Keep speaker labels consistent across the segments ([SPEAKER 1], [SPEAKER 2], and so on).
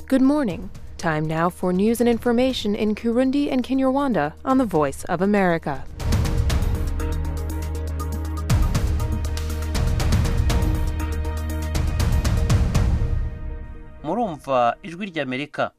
[SPEAKER 1] Good morning. Time now for news and information in Kirundi and Kinyarwanda on the Voice of America.
[SPEAKER 2] Murumva ijwi ry'Amerika.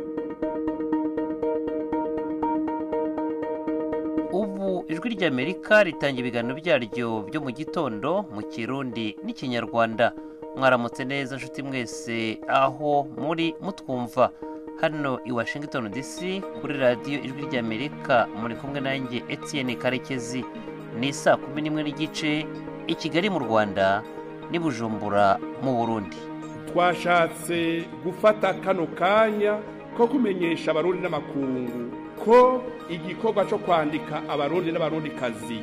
[SPEAKER 2] Ubu ijwi ry'Amerika ritanga ibiganiro byaryo byo mu gitondo mu Kirundi n'Ikinyarwanda. Mwaramutse neza nshuti mwese aho muri mutwumva. Hano i Washington DC kuri radio ijwi ry'Amerika muri kumwe nanjye Etienne Karekezi. Ni saa 11:30 i Kigali mu Rwanda ni Bujumbura mu Burundi.
[SPEAKER 3] Twashatse gufata kano kanya ko kumenyesha abarundi n'amakungu ko igikorwa cyo kwandika abarundi n'abarundikazi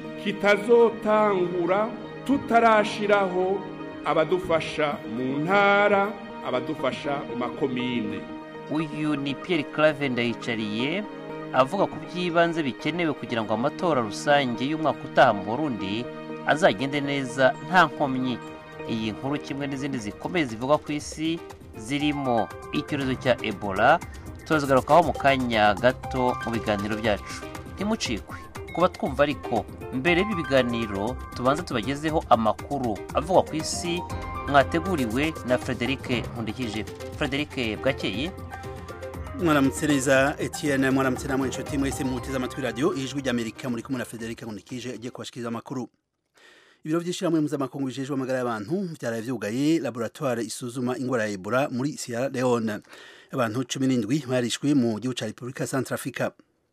[SPEAKER 3] kitazotangura tutarashiraho abadufasha mu ntara, abadufasha mu makomine.
[SPEAKER 2] Uyu ni Pierre Claver Ndayicariye avuga ku by'ibanze bikenewe kugira ngo amatora rusange y'umwaka utaha mu Burundi azagende neza nta nkomyi. Iyi nkuru kimwe n'izindi zikomeye zivuga ku isi zirimo icyorezo cya Ebola tuzagarukaho mu kanya gato mu biganiro byacu. Ntimucikwe kuba twumva, ariko mbere y'ibiganiro tubanza tubagezeho amakuru avugwa ku isi mwateguriwe na Frederic Nkundikije. Frederic, bwakeye?
[SPEAKER 4] Mwaramutse neza Etienne, mwaramutse namwe inshuti mwese muteze amatwi radio ijwi ry'Amerika, muri kumwe na Frederic Nkundikije agiye kubashikiriza amakuru. Ibiro by'ishyirahamwe mpuzamakungu bijejwe amagara y'abantu byaraye vyugaye laboratoire isuzuma ingwara ya Ebola muri Sierra Leone. Abantu 17 barishwe mu gihugu ca Republika Centrafrica.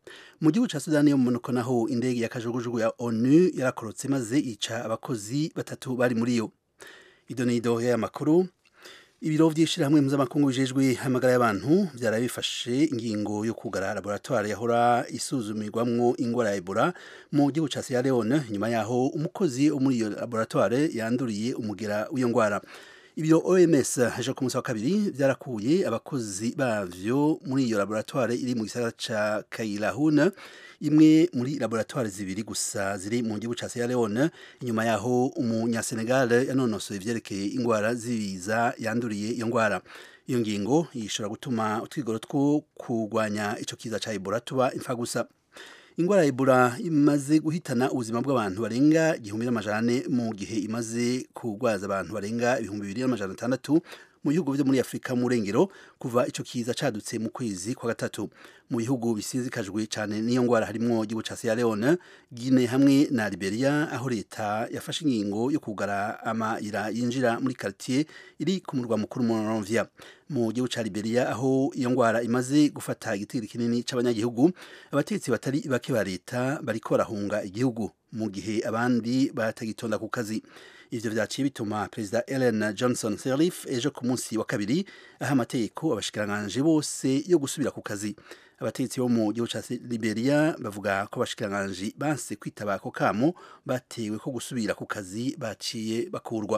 [SPEAKER 4] Mu gihugu ca Sudani yo mu munuko naho indege ya kajugujugu ya ONU yarakorotse maze ica abakozi batatu bari muri yo. Idonido ya makuru. Ibiro by'ishyirahamwe mpuzamakungu bijejwe amagara y'abantu byarabifashe ingingo yo kugara laboratoire yahora isuzumirwamwo ingwara ya Ebola mu gihugu ca Sierra Leone nyuma yaho umukozi wo muri iyo laboratoire yanduriye umugera w'iyo ngwara. Ibyo OMS haje ku munsi wa kabiri byarakuye abakozi bavyo muri iyo laboratoire iri mu gisagara ca Kailahuna, imwe muri laboratoire zibiri gusa ziri mu gihugu ca Sierra Leone inyuma yaho umunyasenegal yanonosoye ivyerekeye ingwara zibiza yanduriye iyo ngwara. Iyo ngingo ishobora gutuma utwigoro two kugwanya ico kiza ca Ebola tuba imfa gusa. Ingwara ya Ebola imaze guhitana ubuzima bw'abantu barenga 1,400 mu gihe imaze kugwaza abantu barenga 2,600 mu bihugu byo muri Afrika mu rengero kuva ico kiza cadutse mu kwezi kwa gatatu. Mu bihugu bisizikajwe cyane n'iyo ngwara harimo igihugu ca Sierra Leone, Guinea hamwe na Liberia, aho leta yafashe ingingo yo kugara amayira yinjira muri quartier iri ku murwa mukuru Monrovia. Mu gihugu ca Liberia aho iyo ngwara imaze gufata igitiri kinini c'abanyagihugu, abategetsi batari bake ba leta bariko barahunga igihugu mu gihe abandi batagitonda ku kazi. Ivyo vyaciye bituma President Ellen Johnson Sirleaf ejo ku munsi wa kabiri aha amategeko abashikiranganje bose yo gusubira ku kazi. Abategetsi bo mu gihugu ca Liberia bavuga ko abashikiranganje banse kwitaba ko kamo batewe ko gusubira ku kazi baciye bakurwa.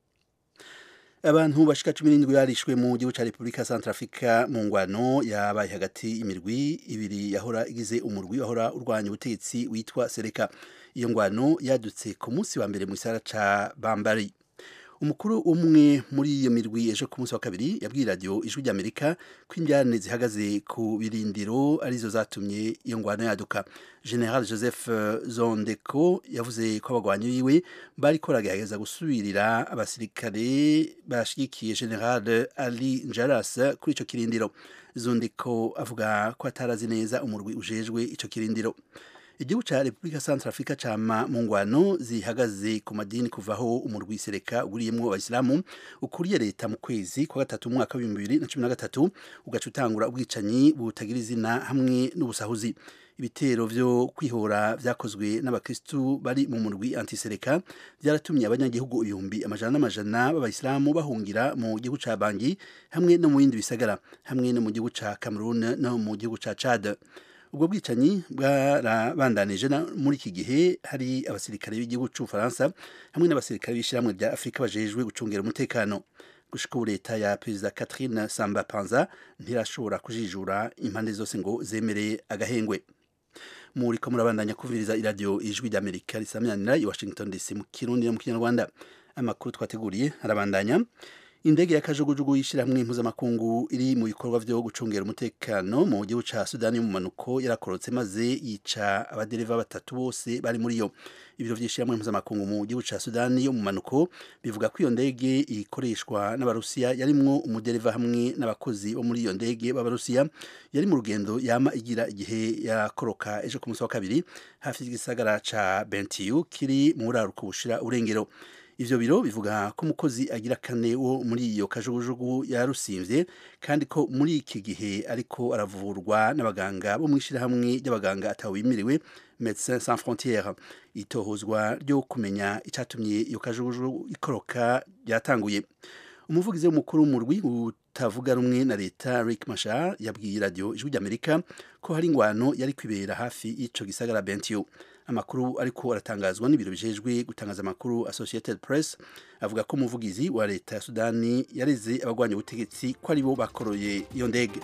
[SPEAKER 4] Abantu bashika 17 barishwe mu gihugu ca Republika Centrafrica mu ngwano yabaye hagati imirwi ibiri yahora igize umurwi wahora urwanya ubutegetsi witwa Seleka. Iyo ngwano yadutse ku munsi wa mbere mu gisagara ca Bambari. Umukuru umwe muri iyo mirwi ejo ku munsi wa kabiri yabwiye radio ijwi ry'Amerika ko imbyane zihagaze ku birindiro arizo zatumye iyo ngwano yaduka. General Joseph Zondeko yavuze ko abagwanyi biwe bari koragerageza gusubirira abasirikare bashigikiye General Ali Njaras kuri ico kirindiro. Zondeko avuga ko atarazi neza umurwi ujejwe ico kirindiro. Igihugu ca Republika Centrafrica cama mu ngwano zihagaze ku madini kuvaho umurwi Seleka uguriyemwo abayisilamu ukuriye leta mu kwezi kwa gatatu mu mwaka wa 2013 ugacutangura ubwicanyi butagira izina hamwe n'ubusahuzi. Ibitero vyo kwihora vyakozwe n'abakristu bari mu murwi anti-Seleka byaratumye abanyagihugu 100,000 b'abayisilamu bahungira mu gihugu ca Bangi hamwe no mu bindi bisagara hamwe no mu gihugu ca Cameroon no mu gihugu ca Chad. Ubwo bwicanyi bwarabandanije muri iki gihe hari abasirikare b'igihugu cy'u Faransa hamwe n'abasirikare b'ishiramwe rya Afrika bajejwe gucungera umutekano. Gushika leta ya President Catherine Samba Panza ntirashobora kujijura impande zose ngo zemere agahengwe. Muri ko murabandanya kuviriza iradio ijwi ry'Amerika risamyanira i Washington DC mu Kirundi no mu Kinyarwanda. Amakuru twateguriye arabandanya. Indege ya kajugujugu y'ishirahamwe impuzamakungu iri mu bikorwa vyo gucungera umutekano mu gihugu ca Sudani mu manuko yarakorotse maze yica abadereva batatu bose bari muri yo. Ibiro vy'ishirahamwe impuzamakungu mu gihugu ca Sudani yo mu manuko bivuga ko iyo ndege ikoreshwa n'abarusiya yarimwo umudereva hamwe n'abakozi bo muri iyo ndege b'abarusiya yari mu rugendo yama igira igihe yakoroka ejo ku munsi wa kabiri hafi y'igisagara ca Bentiu kiri mu buraruko bushira urengero. Ivyo biro bivuga ko umukozi agira kane wo muri iyo kajugujugu yarusimvye kandi ko muri iki gihe ariko aravurwa n'abaganga bo mwishirahamwe ry'abaganga atawimiriwe Médecins Sans Frontières. Itohozwa ryo kumenya icatumye iyo kajugujugu ikoroka ryatanguye. Umuvugizi w'umukuru w'umurwi utavuga rumwe na leta Riek Machar yabwiye radio Ijwi ry'Amerika ko hari ingwano yari kwibera hafi y'ico gisagara Bentiu. Amakuru ariko aratangazwa n'ibiro bijejwe gutangaza amakuru Associated Press avuga ko umuvugizi wa leta ya Sudani yareze abagwanya ubutegetsi ko aribo bakoroye iyo ndege.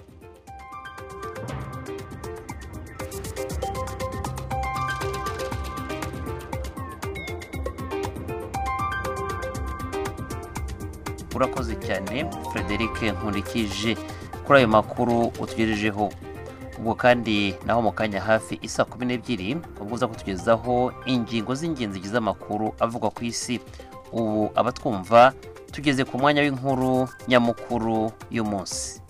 [SPEAKER 2] Urakoze cyane Frederic Nkurikije kuri ayo makuru utugejejeho. Ubwo kandi naho mu kanya hafi isa 12 ubwo uza kutugezaho ingingo z'ingenzi zigize amakuru avuga ku isi. Ubu abatwumva tugeze ku mwanya w'inkuru nyamukuru y'umunsi.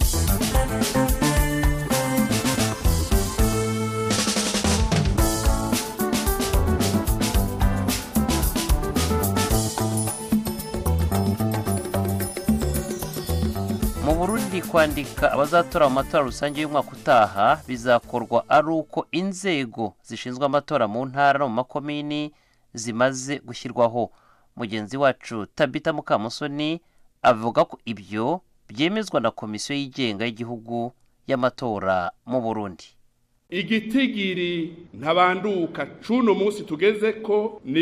[SPEAKER 2] Mu Burundi kwandika abazatora mu matora rusange y'umwaka utaha bizakorwa ari uko inzego zishinzwe amatora mu ntara no mu makomini zimaze gushyirwaho. Mugenzi wacu Tabita Mukamusoni avuga ko ibyo byemezwa na komisiyo yigenga y'igihugu y'amatora mu Burundi.
[SPEAKER 3] Igitigiri ntabanduka cuno munsi tugeze ko ni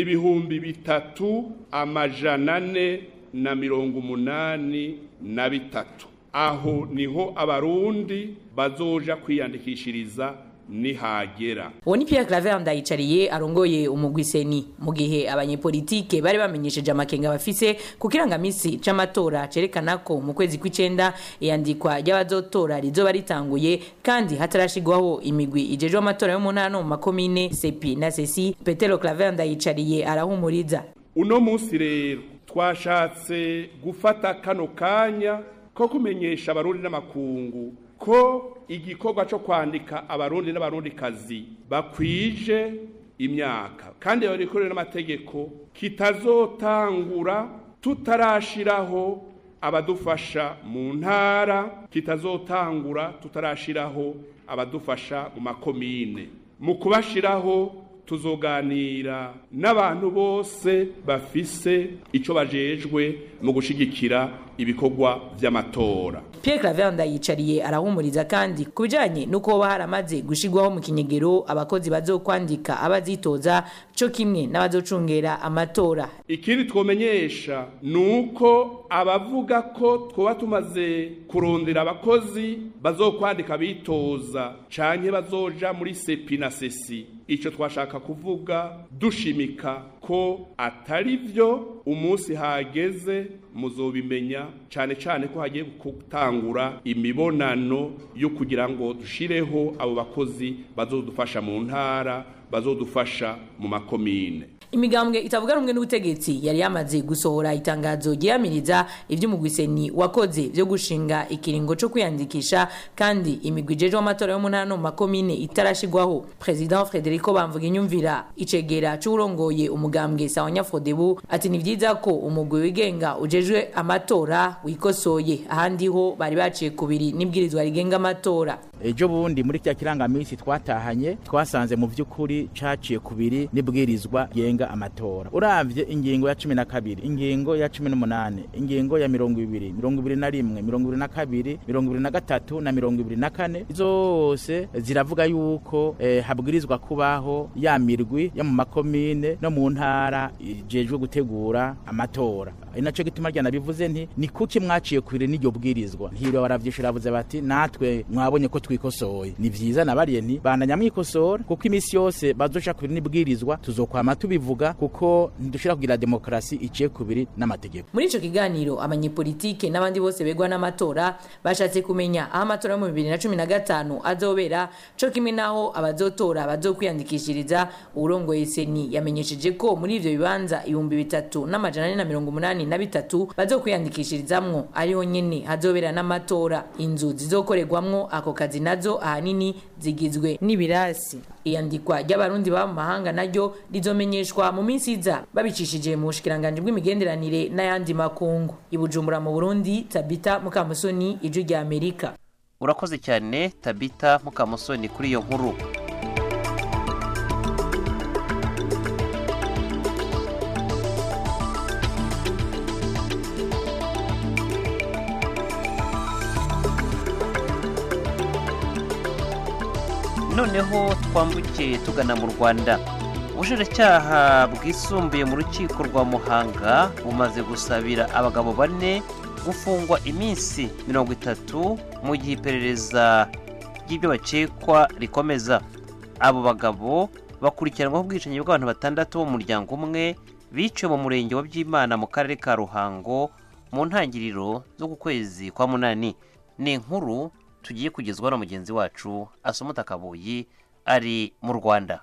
[SPEAKER 3] 3,483. Aho niho abarundi bazoja kwiyandikishiriza nihagera.
[SPEAKER 5] Uwo ni Pierre Claver Ndayicariye arongoye umugwiseni mu gihe abanyepolitike bari bamenyesheje amakenga bafise kukirangamisi c'amatora cerekana ko mu kwezi kw'icenda iyandikwa ry'abazotora rizoba ritanguye kandi hatarashigwaho imigwi ijejwe amatora yo mu ntara no mu makomine CEPI na CESI. Petero Claver Ndayicariye arahumuriza.
[SPEAKER 3] Uno munsi rero twashatse gufata kano kanya ko kumenyesha abarundi n'amakungu ko igikorwa cyo kwandika abarundi n'abarundikazi bakwije imyaka kandi barikorera n'amategeko kitazotangura tutarashiraho abadufasha mu ntara, kitazotangura tutarashiraho abadufasha mu makomine. Mu kubashiraho tuzoganira n'abantu bose bafise ico bajejwe mu gushigikira ibikorwa vy'amatora.
[SPEAKER 5] Pierre Claver Ndayicariye arahumuriza kandi kubijanye nuko baharamaze gushigwaho mu kinyegero abakozi bazokwandika abazitoza cyo kimwe n'abazocungera amatora.
[SPEAKER 3] Ikindi twomenyesha nuko abavuga ko twoba tumaze kurondera abakozi bazokwandika bitoza canke bazoja muri CEPI na CESI. Ico twashaka kuvuga dushimika ko atari byo. Umunsi hageze muzobimenya cyane cyane ko hagiye gutangura imibonano yo kugira ngo dushireho abo bakozi bazodufasha mu ntara, bazodufasha mu makomine.
[SPEAKER 5] Imigambwe itavuga rumwe n'ubutegetsi yari yamaze gusohora itangazo ryamiriza ivy'umugwiseni wakoze byo gushinga ikiringo cyo kwiyandikisha kandi imigwijeje w'amatora yo mu ntara no mu makomine itarashigwaho. President Frederico Bamvuginyumvira icegera c'urongoye umugambwe Sawanya Frodebu ati ni vyiza ko umugwi wigenga ujejwe amatora wikosoye ahandi ho bari baciye kubiri n'ibwirizwa rigenga amatora.
[SPEAKER 6] Ejo bundi muri cya kirangamisi twatahanye twasanze mu vy'ukuri caciye kubiri n'ibwirizwa yenga amatora. Uravye ingingo ya 12, ingingo ya 18, ingingo ya 20, 21, 22, 23 na 24 zose ziravuga yuko habwirizwa kubaho ya mirwi ya mu makomine no mu ntara ijejwe gutegura amatora. ari naco gituma rya nabivuze nti ni kuki mwaciye kubiri n'iryo bwirizwa ntiro baravyishura bavuze bati natwe mwabonye ko twikosoye ni vyiza nabariye nti bandanya mwikosora kuko imisi yose bazoca kubiri n'ibwirizwa tuzokwama tubivuga kuko ntidushira kugira demokrasi iciye kubiri n'amategeko.
[SPEAKER 5] Muri ico kiganiro abanyepolitike n'abandi bose begwa n'amatora bashatse kumenya aho amatora yo mu 2015 azobera co kimwe naho abazotora bazokwiyandikishiriza. Urongoye seni yamenyesheje ko muri ivyo bibanza 3483 bazokwiyandikishirizamwo ariho nyene hazobera n'amatora. Inzu zizokorerwamwo ako kazi nazo ahanini zigizwe n'ibirasi. Iyandikwa ry'abarundi ba mu mahanga naryo rizomenyeshwa mu minsi iza babicishije mu bushikiranganje bw'imigenderanire n'ayandi makungu. I Bujumbura mu Burundi, Tabita Mukamusoni, Ijwi rya Amerika.
[SPEAKER 2] Urakoze cyane Tabita Mukamusoni kuri iyo nkuru. Noneho twambuke tugana mu Rwanda. Ubushinjacyaha bwisumbuye mu rukiko rwa Muhanga bumaze gusabira abagabo 4 gufungwa iminsi 30 mu gihe iperereza ry'ibyo bakekwa rikomeza. Abo bagabo bakurikiranwaho ubwicanyi bw'abantu 6 bo mu muryango umwe biciwe mu murenge wa Byimana mu karere ka Ruhango mu ntangiriro zo ku kwezi kwa munani. Ni inkuru tugiye kugezwa na mugenzi wacu Asomota Kabuyi ari mu Rwanda.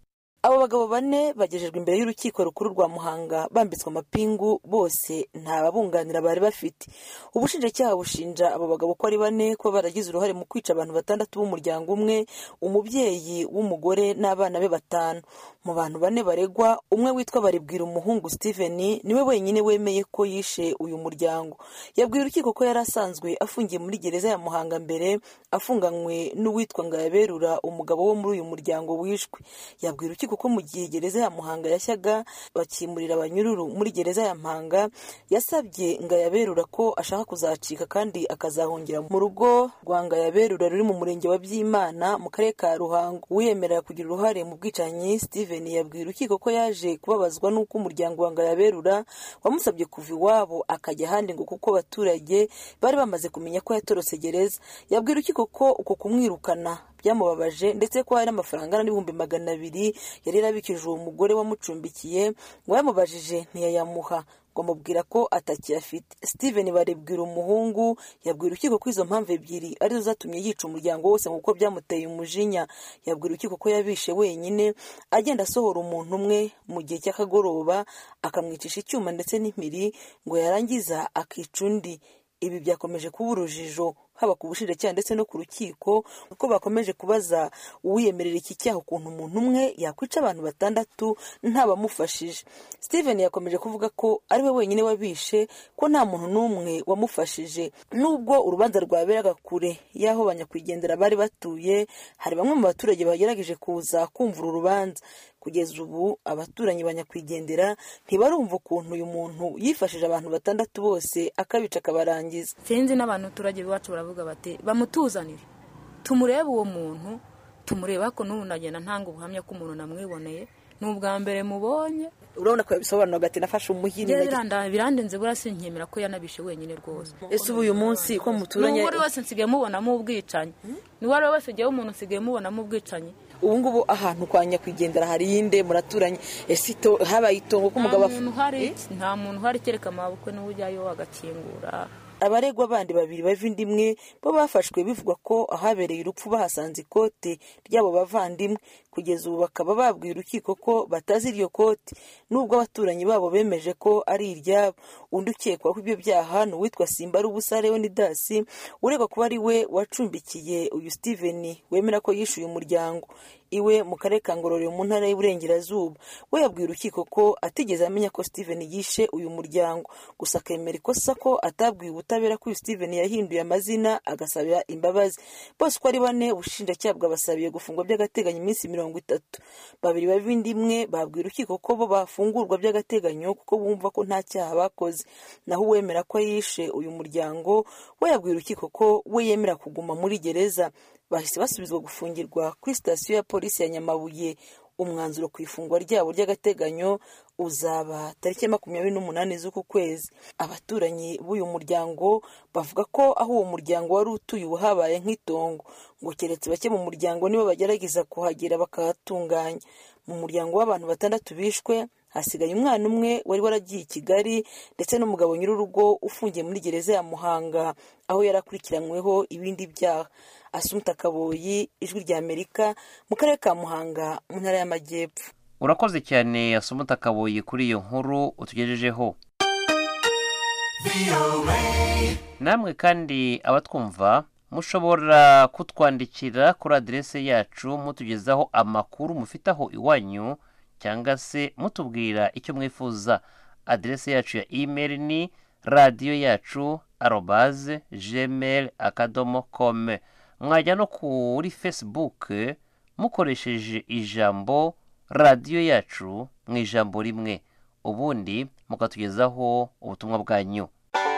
[SPEAKER 7] Abo bagabo 4 bagejejwe imbere y'urukiko rukuru rwa Muhanga bambitswe amapingu, bose nta babunganira bari bafite. Ubushinjacyaha bushinja abo bagabo ko ari 4 ko baragize uruhare mu kwica abantu 6 b'umuryango umwe, umubyeyi w'umugore n'abana be 5. Mu bantu 4 baregwa, umwe witwa Baribwira umuhungu Steven niwe wenyine wemeye ko yishe uyu muryango. Yabwiye urukiko ko yari asanzwe afungiye muri gereza ya Muhanga mbere afunganywe n'uwitwa Ngayaberura, umugabo wo muri uyu muryango wishwe. Yabwiye urukiko ko mu gihe gereza ya Muhanga yashyaga bakimurira abanyururu muri gereza ya Mpanga, yasabye Ngayaberura ko ashaka kuzacika kandi akazahungira mu rugo rwa Ngayaberura ruri mu murenge wa Byimana mu karere ka Ruhango. Uyemerera kugira uruhare mu bwicanyi Steven yabwiye urukiko ko yaje kubabazwa n'uko umuryango wa Ngayaberura wamusabye kuva iwabo akajya ahandi ngo kuko abaturage bari bamaze kumenya ko yatorose gereza. Yabwiye urukiko ko uko kumwirukana byamubabaje ndetse ko hari amafaranga n'ibihumbi 200 yari yarabikije uwo mugore wamucumbikiye, ngo yamubajije ntiyayamuha, ngo amubwira ko atakiyafite. Steven Baribwira umuhungu yabwira urukiko ko izo mpamvu 2 arizo zatumye yica umuryango wose kuko byamuteye umujinya. Yabwira urukiko ko yabishe wenyine agenda asohora umuntu umwe mu gihe cy'akagoroba akamwicisha icyuma ndetse n'impiri, ngo yarangiza akica undi. Ibi byakomeje kuba urujijo haba ku bushinjacyaha ndetse no ku rukiko, kuko bakomeje kubaza uwiyemerera iki cyaha ukuntu umuntu umwe yakwica abantu 6 ntabamufashije. Steven yakomeje kuvuga ko ari we wenyine wabishe, ko nta muntu n'umwe wamufashije. Nubwo urubanza rwaberaga kure yaho banyakwigendera bari batuye, hari bamwe mu baturage bagerageje kuza kumva urubanza. Kugeza ubu abaturanyi banyakwigendera ntibarumva ukuntu uyu muntu yifashije abantu 6 bose akabica akabarangiza.
[SPEAKER 8] Sinzi n'abantu turage biwacu baravuga bati bamutuzanire tumurebe uwo muntu, tumureba ko n'ubu nagenda ntanga ubuhamya ko umuntu namwiboneye n'ubwa mbere mubonye.
[SPEAKER 7] Urabona ko yabisobanura gati nafashe umuhini
[SPEAKER 8] birandenze burase nkemera ko yanabishe wenyine rwose.
[SPEAKER 7] Ese ubu uyu munsi ko muturanye
[SPEAKER 8] n'uwo wese nsigaye mubona mu ubwicanyi, ni wari wese giye umuntu nsigaye mubona mu ubwicanyi.
[SPEAKER 7] Ubu ngubu ahantu kwa nyakwigendera hari yinde muraturanye? Ese habaye itongo ko umugabo
[SPEAKER 8] nta muntu hari kereka amabukwe n'ubujyayo agakingura.
[SPEAKER 7] Abaregwa bandi 2 bavindimwe bo bafashwe bivugwa ko ahabereye urupfu bahasanze ikote ryabo bavandimwe. Kugeza ubu bakaba babwiye urukiko ko batazi iryo kote, nubwo abaturanyi babo bemeje ko ari iryabo. Undi ukekwa ko ibyo byaha ni uwitwa Simba Rubusa Leonidas, uregwa kuba ari we wacumbikiye uyu Steven wemera ko yishuye umuryango iwe mu karere ka Ngororero mu ntara y'Iburengerazuba. We yabwiye urukiko ko atigeze amenya ko Steven yishe uyu muryango, gusa akemera ikosa ko atabwiye ubutabera ko Steven yahinduye amazina agasabira imbabazi. Bose ko ari 4 ubushinjacyaha bwabasabiye gufungwa by'agateganyo iminsi 30. 2 bavindimwe babwiye urukiko ko bo bafungurwa by'agateganyo kuko bumva ko nta cyaha bakoze. Naho uwemera ko yishe uyu muryango we yabwiye urukiko ko we yemera kuguma muri gereza. Bahise basubizwa gufungirwa kuri sitasiyo ya polisi ya Nyamabuye. Umwanzuro ku ifungwa ryabo ry'agateganyo uzaba tariki 28 z'uku kwezi. Abaturanyi b'uyu muryango bavuga ko aho uwo muryango wari utuye ubu habaye nk'itongo, ngo keretse bake mu muryango nibo bagerageza kuhagera bakahatunganya. Mu muryango w'abantu 6 bishwe hasigaye umwana umwe wari waragiye i Kigali ndetse n'umugabo nyir'urugo ufungiye muri gereza ya Muhanga aho yarakurikiranyweho ibindi byaha. Assumpta Kaboyi, Ijwi rya Amerika, mu karere ka Muhanga mu ntara y'Amajyepfo.
[SPEAKER 2] Urakoze cyane Assumpta Kaboyi kuri iyo nkuru utugejejeho. Namwe kandi abatwumva mushobora kutwandikira kuri adresse yacu mutugezaho amakuru mufitaho iwanyu cyangwa se mutubwira icyo mwifuza. Adresse yacu ya email ni radioyacu@gmail.com. Mwajya no kuri Facebook mukoresheje ijambo radio yacu mu ijambo rimwe, ubundi mukatugezaho ubutumwa bwanyu.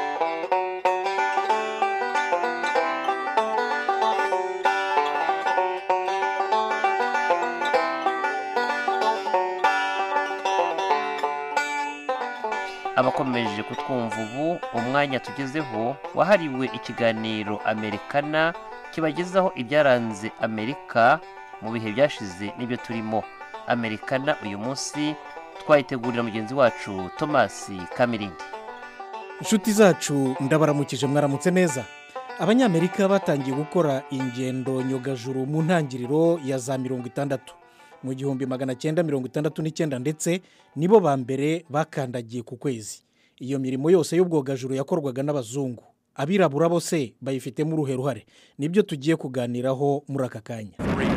[SPEAKER 2] Abakomeje kutwumva ubu, umwanya tugezeho wahariwe ikiganiro Amerikana kibagezaho ibyaranze Amerika mu bihe byashize n'ibyo turimo. Amerikana uyu munsi twayitegurira mugenzi wacu Thomas Kamirindi.
[SPEAKER 9] Inshuti zacu ndabaramukije, mwaramutse neza. Abanyamerika batangiye gukora ingendo nyogajuru mu ntangiriro ya za 60 mu 1969 ndetse nibo ba mbere bakandagiye ku kwezi. Iyo mirimo yose y'ubwogajuru yakorwaga n'abazungu. Abirabura bose bayifitemo uruhare. Nibyo tugiye kuganiraho muri aka kanya.
[SPEAKER 10] 3, 2, 1,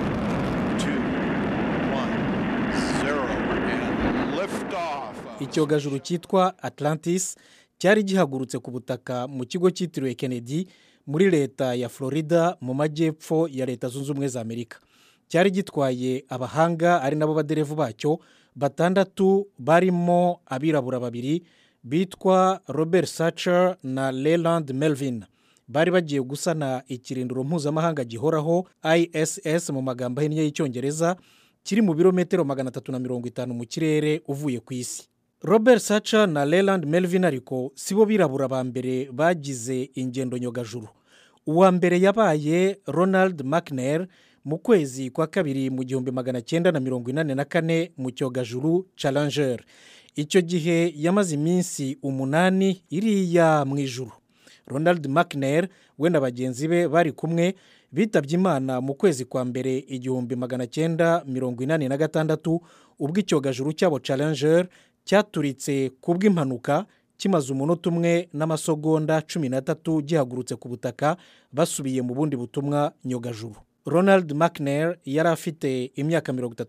[SPEAKER 10] 0 and lift off.
[SPEAKER 9] Icyogajuru cyitwa Atlantis cyari gihagurutse ku butaka mu kigo cyitiriwe Kennedy muri leta ya Florida mu majyepfo ya Leta Zunze Ubumwe za Amerika. Cyari gitwaye abahanga ari nabo baderevu bacyo 6 barimo abirabura 2 bitwa Robert Satcher na Leland Melvin. Bari bagiye gusana ikirindiro mpuzamahanga gihoraho ISS mu magambo ahinnye y'Icyongereza kiri mu birometero 350 mu kirere uvuye ku isi. Robert Satcher na Leland Melvin ariko sibo birabura ba mbere bagize ingendo nyogajuru. Uwa mbere yabaye Ronald McNair mu kwezi kwa kabiri mu 1984 mu cyogajuru Challenger. Icyo gihe yamaze iminsi 8 iriya mu ijuru. Ronald McNair we na bagenzi be bari kumwe bitabye Imana mu kwezi kwa mbere 1986 ubwo icyogajuru cyabo Challenger cyaturitse kubw'impanuka kimaze umunota umwe n'amasegonda 13 gihagurutse ku butaka basubiye mu bundi butumwa nyogajuru. Ronald McNair yari afite imyaka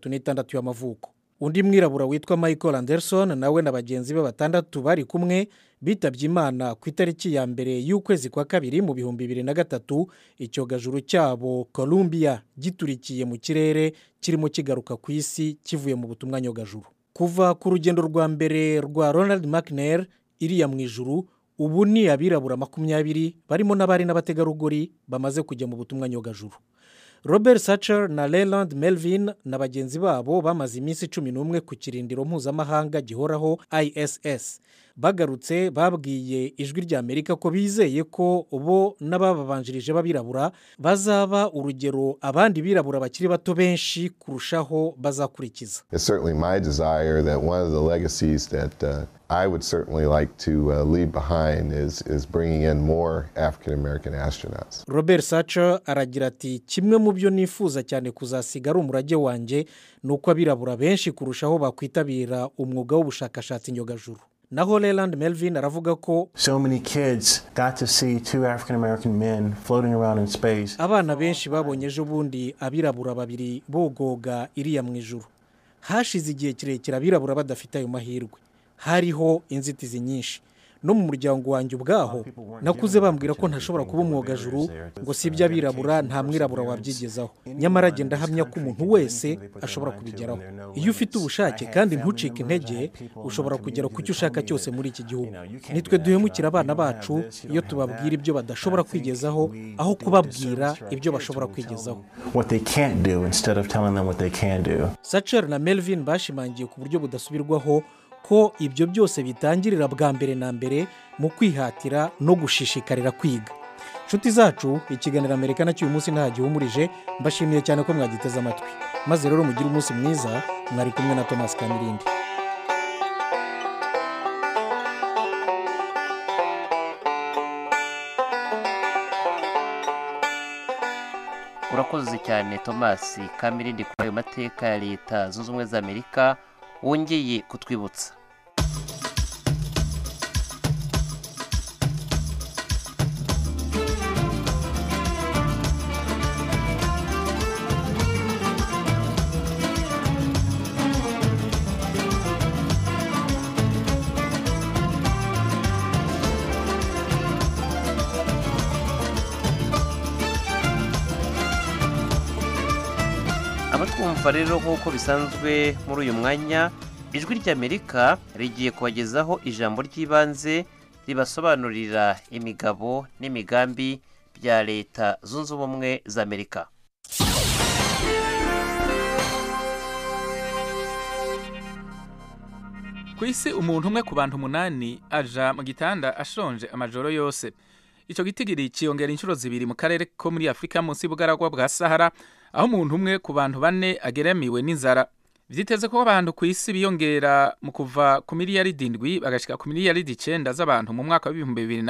[SPEAKER 9] 36 y'amavuko. Undi mwirabura witwa Michael Anderson nawe na bagenzi be 6 bari kumwe bitabye Imana ku itariki ya mbere y'ukwezi kwa kabiri mu 2003 icyogajuru cyabo Columbia giturikiye mu kirere kirimo kigaruka ku isi kivuye mu butumwa nyogajuru. Kuva ku rugendo rwa mbere rwa Ronald McNair iriya mu ijuru, ubu ni abirabura 20 barimo n'abari n'abategarugori bamaze kujya mu butumwa nyogajuru. Robert Satcher na Leland Melvin na bagenzi babo bamaze iminsi 11 ku kirindiro mpuzamahanga gihoraho ISS. Bagarutse babwiye Ijwi rya Amerika ko bizeye ko bo n'ababanjirije babirabura bazaba urugero abandi birabura bakiri bato benshi kurushaho bazakurikiza.
[SPEAKER 11] It's certainly my desire that one of the legacies that I would certainly like to leave behind is bringing in more African American astronauts.
[SPEAKER 9] Robert Satcher aragira ati kimwe mu byo nifuza cyane kuzasigara umurage wanje nuko abirabura benshi kurushaho bakwitabira umwuga w'ubushakashatsi nyogajuru. Naho Leland Melvin aravuga ko
[SPEAKER 12] so many kids got to see 2 African American men floating around in space.
[SPEAKER 9] Abana benshi babonye ejo bundi abirabura 2 bogoga iriya mu ijuru. Hashize igihe kirekire abirabura badafite ayo mahirwe. Hariho inzitizi nyinshi. No mu muryango wanjye ubwaho nakuze bambwira ko ntashobora kuba umwogajuru ngo sibya birabura nta mwirabura wabyigezaho. Nyamara agenda hamya ko umuntu wese ashobora kubigeraho. Iyo ufite ubushake kandi ntucike intege ushobora kugera ku cyo ushaka cyose muri iki gihugu. Nitwe duhemukira abana bacu iyo tubabwira ibyo badashobora kwigezaho aho kubabwira ibyo bashobora kwigezaho.
[SPEAKER 12] What they can't do instead of telling them what they can do.
[SPEAKER 9] Satcher na Melvin bashimangiye ku buryo budasubirwaho ko ibyo byose bitangirira bwa mbere na mbere mu kwihatira no gushishikarira kwiga. Inshuti zacu, ikiganiro Amerika nacyo uyu munsi nta gihumurije, mbashimiye cyane ko mwagiteze amatwi. Maze rero mugire umunsi mwiza, mwari kumwe na Thomas Kamirindi.
[SPEAKER 2] urakoze cyane Thomas Kamirindi kuri ayo mateka ya Leta Zunze Ubumwe za Amerika wongeye kutwibutsa. Abatwumva rero nk'uko bisanzwe muri uyu mwanya, ijwi ry'Amerika rigiye kubagezaho ijambo ry'ibanze ribasobanurira imigabo n'imigambi bya Leta Zunze Ubumwe za Amerika.
[SPEAKER 13] Ku isi umuntu umwe ku bantu 8 aja mu gitanda ashonje amajoro yose. Ico gitigiri ciyongera inshuro zibiri mu karere ko muri Afrika munsi y'ubugaragwa bwa Sahara, aho umuntu umwe ku bantu 4 ageramiwe n'inzara. Vyiteze ko abantu ku isi biyongera mu kuva ku miliyaridi 7 bagashika ku miliyaridi 9 z'abantu mu mwaka wa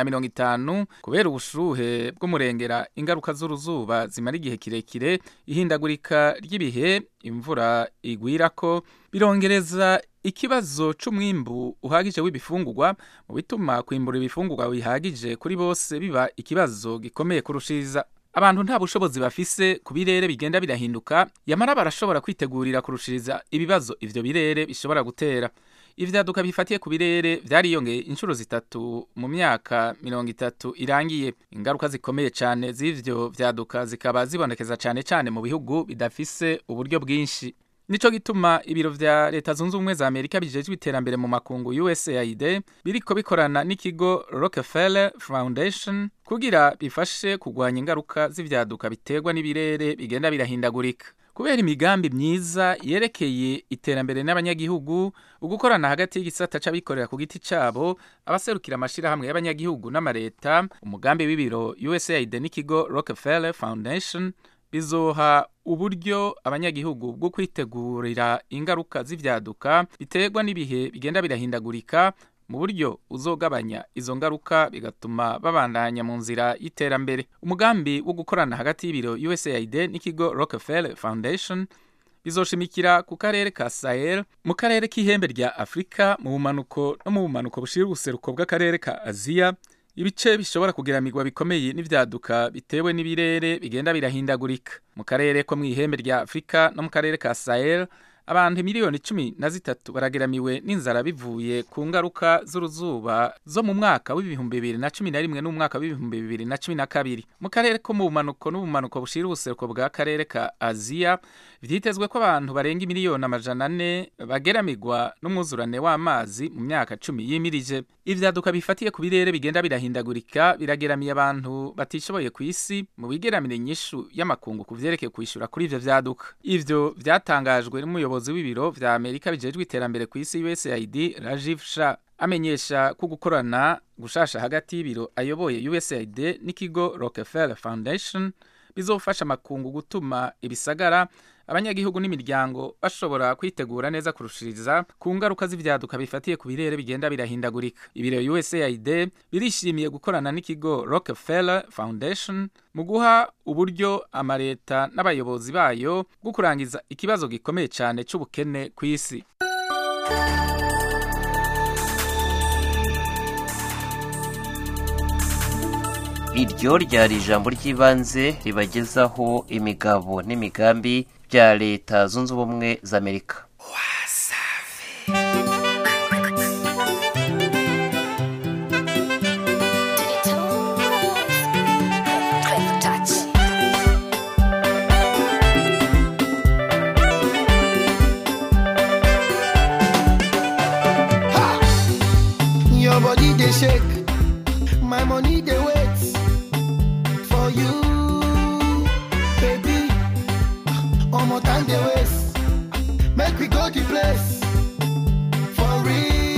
[SPEAKER 13] 2050 kubera ubushuhe bw'umurengera, ingaruka z'uruzuba zimara igihe kirekire, ihindagurika ry'ibihe, imvura igwirako, birongereza ikibazo c'umwimbu uhagije w'ibifungurwa, mu bituma kwimbura ibifungurwa bihagije kuri bose biba ikibazo gikomeye kurushiriza. Abantu nta bushobozi bafise ku birere bigenda birahinduka, yamara barashobora kwitegurira kurushiriza ibibazo ivyo birere bishobora gutera. Ivyaduka bifatiye ku birere vyariyongeye inshuro 3 mu myaka 30 irangiye. Ingaruka zikomeye cyane z'ivyo vyaduka zikaba zibonekeza cyane mu bihugu bidafise uburyo bwinshi. Nico gituma ibiro vya Leta Zunze Ubumwe za Amerika bijejwe iterambere mu makungu USAID biriko bikorana n'ikigo Rockefeller Foundation kugira bifashe kugwanya ingaruka z'ivyaduka biterwa n'ibirere bigenda birahindagurika. Kubera imigambi myiza yerekeye iterambere n'abanyagihugu, ugukorana hagati y'igisata c'abikorera ku giti cabo, abaserukira amashira hamwe y'abanyagihugu n'amareta, umugambi w'ibiro USAID n'ikigo Rockefeller Foundation bizoha uburyo abanyagihugu bwo kwitegurira ingaruka z'ivyaduka biterwa n'ibihe bigenda birahindagurika, mu buryo uzogabanya izo ngaruka bigatuma babandanya mu nzira y'iterambere. Umugambi wo gukorana hagati y'ibiro USAID n'ikigo Rockefeller Foundation bizoshimikira ku karere ka Sahel, mu karere k'ihembe rya Afrika, mu bumanuko no mu bumanuko bushira ubuseruko bw'akarere ka Aziya, ibice bishobora kugeramirwa bikomeye n'ivyaduka bitewe n'ibirere bigenda birahindagurika. Mu karere ko mw'ihembe rya Afrika no mu karere ka Sahel, abantu miliyoni 13 barageramiwe n'inzara bivuye ku ngaruka z'uruzuba zo mu mwaka w'2011 n'umwaka w'2012. Mu karere ko mu bumanuko n'ubumanuko bushira ubuseruko bwa karere ka Aziya, vyitezwe ko abantu barenga miliyoni 400 bageramirwa n'umwuzurane w'amazi mu myaka 10 yimirije. Ivyaduka bifatiye ku birere bigenda birahindagurika birageramiye abantu batishoboye ku isi mu bigeramire nyishu y'amakungu kuvyerekeye kwishura kuri ivyo vyaduka. Ivyo vyatangajwe n'umuyobozi w'ibiro vya Amerika bijejwe iterambere ku isi USAID Rajiv Shah, amenyesha ko gukorana gushasha hagati y'ibiro ayoboye USAID n'ikigo Rockefeller Foundation bizofasha amakungu gutuma ibisagara, abanyagihugu n'imiryango bashobora kwitegura neza kurushiriza ku ngaruka z'ivyaduka bifatiye ku birere bigenda birahindagurika. Ibiro USAID birishimiye gukorana n'ikigo Rockefeller Foundation mu guha uburyo amareta n'abayobozi bayo bwo kurangiza ikibazo gikomeye cyane c'ubukene ku isi.
[SPEAKER 2] Iryo ryari ijambo ry'ibanze ribagezaho imigabo n'imigambi bya Leta Zunze Ubumwe za Amerika.
[SPEAKER 14] Your body they shake, my money they wait. You, baby, one more time they waste. Make we go the place for real.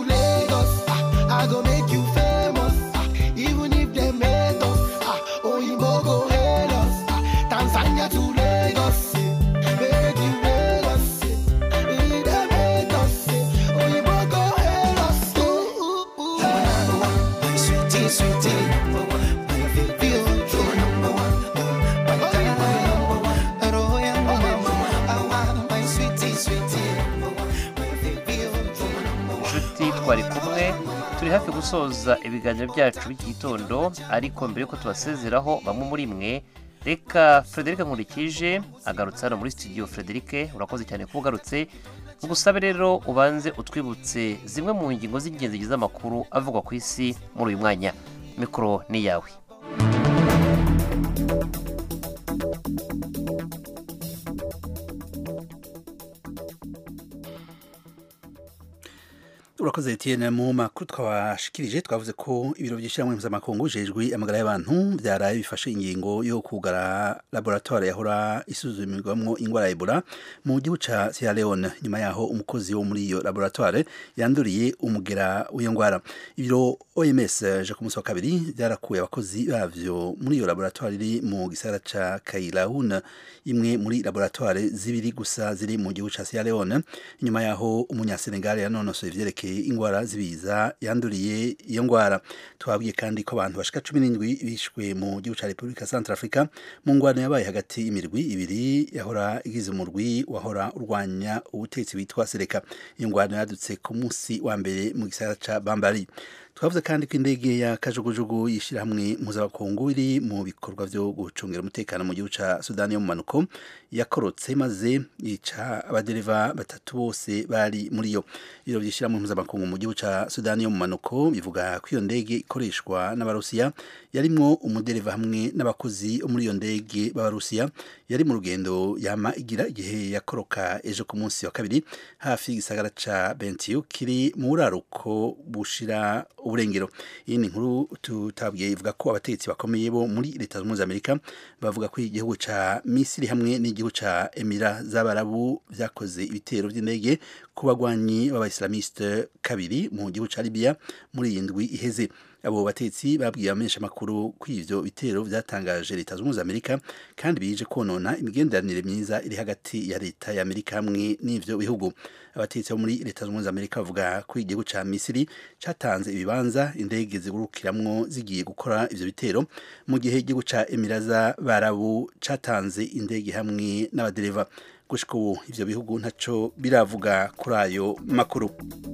[SPEAKER 14] Lagos. I go make you famous. Even if they made us. Oyinbo go hail us. Tanzania to Lagos. Make you Lagos. If they made us. Oyinbo go hail us. Number one, sweetie, sweetie. Number one, my baby, oh, number one.
[SPEAKER 2] inshuti twari kumwe turi hafi gusoza ibiganiro byacu b'iki gitondo ariko mbere yuko tubasezeraho bamwe muri mwe reka Frederic Nkurikije agarutse hano muri studio. Frederic urakoze cyane kuba ugarutse, ngusabe rero ubanze utwibutse zimwe mu ngingo z'ingenzi z'amakuru avugwa ku isi muri uyu mwanya. Mikoro ni yawe.
[SPEAKER 4] urakoze Etienne. mu makuru twabashikirije twavuze ko ibiro by'ishyirahamwe mpuzamakungu jejwe amagara y'abantu byaraye bifashe ingingo yo kugara laboratoire yahora isuzumirwamo ingwara ya Ebola mu gihugu ca Sierra Leone nyuma yaho umukozi wo muri iyo laboratoire yanduriye umugera w'iyo ngwara. Ibiro OMS je ku munsi wa kabiri byarakuye abakozi bavyo muri iyo laboratoire iri mu gisagara ca Kailaun, imwe muri laboratoire zibiri gusa ziri mu gihugu ca Sierra Leone nyuma yaho umunyasenegal yanonosoye ivyerekeye ingwara zibiza yanduriye iyo ngwara. Twabwiye kandi ko abantu bashika 17 bishwe mu gihugu ca Republika Centrafrica mu ngwano yabaye hagati y'imirwi ibiri yahora igize umurwi wahora urwanya ubutetsi witwa Seleka. Iyo ngwano yadutse ku munsi wa mbere mu gisagara ca Bambari. Twavuze kandi ko indege ya kajugujugu yishirahamwe mpuzamakungu iri mu bikorwa byo gucungira umutekano mu gihugu ca Sudani yo mu manuko yakorotse maze yica abadereva batatu bose bari muri yo. Ibiro by'ishyirahamwe mpuzamakungu mu gihugu ca Sudani yo mu manuko bivuga ko iyo ndege ikoreshwa n'abarusiya yarimwo umudereva hamwe n'abakozi muri iyo ndege b'abarusiya yari mu rugendo yama igira igihe yakoroka ejo ku munsi wa kabiri hafi y'igisagara ca Bentiu kiri mu buraruko bushira uburengero. Iyi ni nkuru tutabwiye ivuga ko abategetsi bakomeye bo muri leta zunze ubumwe za Amerika bavuga ko igihugu ca Misiri hamwe n'igihugu ca Emira z'Abarabu vyakoze ibitero by'indege ku bagwanyi b'abaislamiste kabiri mu gihugu ca Libya muri iyi ndwi iheze. Abo batetsi babwiye abamenyesha makuru ko ivyo bitero vyatangaje leta zunze ubumwe za Amerika kandi bije konona imigenderanire myiza iri hagati ya leta ya Amerika hamwe n'ivyo bihugu. Abatetsi bo muri leta zunze ubumwe za Amerika bavuga ko igihugu ca Misiri catanze ibibanza indege zigurukiramwo zigiye gukora ivyo bitero mu gihe igihugu ca Emiraza Barabu catanze indege hamwe n'abadereva. Gushika ubu ivyo bihugu ntaco biravuga kuri ayo makuru.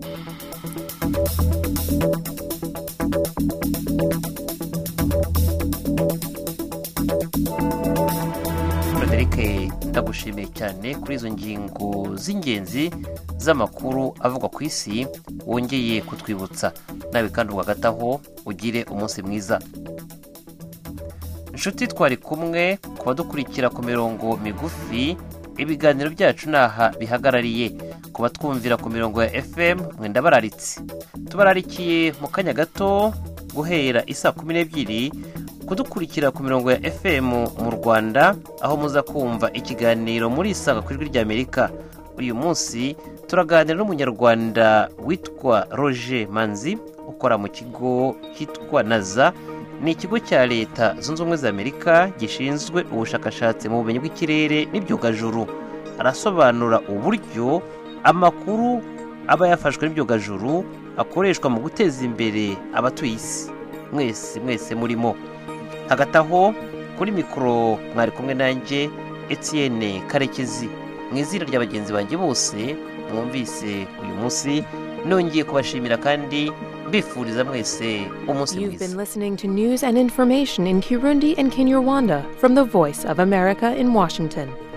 [SPEAKER 2] Frederic ndagushimiye cyane kuri izo ngingo z'ingenzi z'amakuru avugwa ku isi wongeye kutwibutsa. Nawe kandi ugataho ugire umunsi mwiza. Inshuti twari kumwe kuba dukurikira ku mirongo migufi, ibiganiro byacu naha bihagarariye. Kuba twumvira ku mirongo ya FM mwenda bararitse. Tubararikiye mu kanya gato guhera isa 12 kudukurikira ku mirongo ya FM mu Rwanda aho muza kumva ikiganiro muri Isanga ku Ijwi ry'Amerika. Uyu munsi turaganira n'umunyarwanda witwa Roger Manzi ukora mu kigo hitwa NASA. Ni ikigo cya leta zunze ubumwe za Amerika gishinzwe ubushakashatsi mu bumenyi bw'ikirere n'ibyogajuru. Arasobanura uburyo amakuru aba yafashwe n'ibyogajuru akoreshwa mu guteza imbere abatuye isi. Mwese murimo. Hagati aho kuri mikoro mwari kumwe nanjye Etienne Karekezi. Mu izina rya bagenzi banjye bose mwumvise uyu munsi nongeye kubashimira kandi bifuriza mwese umunsi mwiza.
[SPEAKER 1] You've been listening to news and information in Kirundi and Kinyarwanda from the Voice of America in Washington.